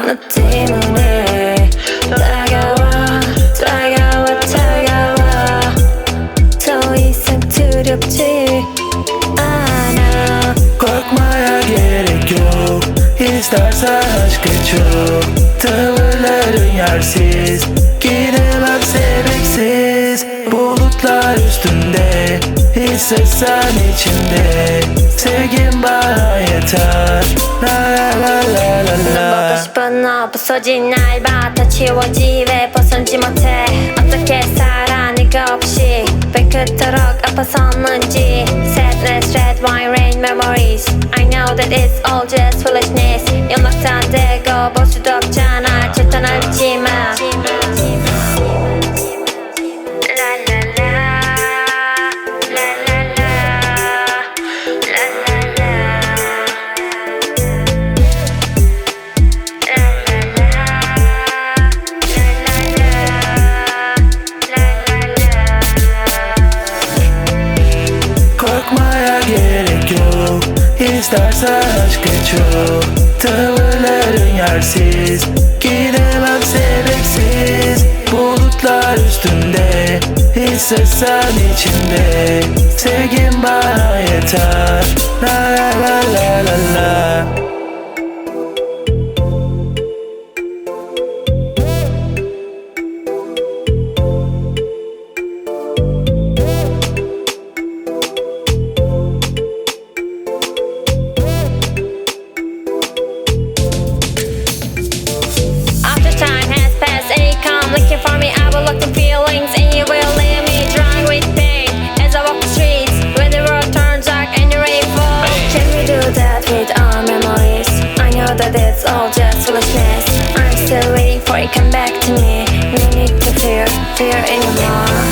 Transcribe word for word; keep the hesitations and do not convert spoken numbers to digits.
너 때문에 다가와 다가와 다가와 더 이상 두렵지 않아. Korkmaya gerek yok, İstersen aşkın çok. Tavırların yersiz, gidemem sebeksiz. Bulutlar üstünde, hissetsen içimde. Sevgin bana yeter. La la la la la la. 보고 싶어 너 부서진 날 봐. 다 지워지 왜 벗어나지 못해. 어떻게 살아 네가 없이 왜 그토록 아파서는지. Sadness, red wine, rain memories. I know that it's all just foolishness. 연락도 안 되고 볼 수도 없잖아. 절대 날 잊지 마. Korkmaya gerek yok, İstersen aşkın çok. Tavırların yersiz, gidemem sebeksiz. Bulutlar üstünde, hissetsen içimde. Sevgin bana yeter. La la la la la la. Looking for me, I will look the feelings, and you will leave me drunk with pain. As I walk the streets, when the road turns dark and the rain falls. Can we do that with our memories? I know that it's all just foolishness. I'm still waiting for you, come back to me. No need to fear, fear anymore.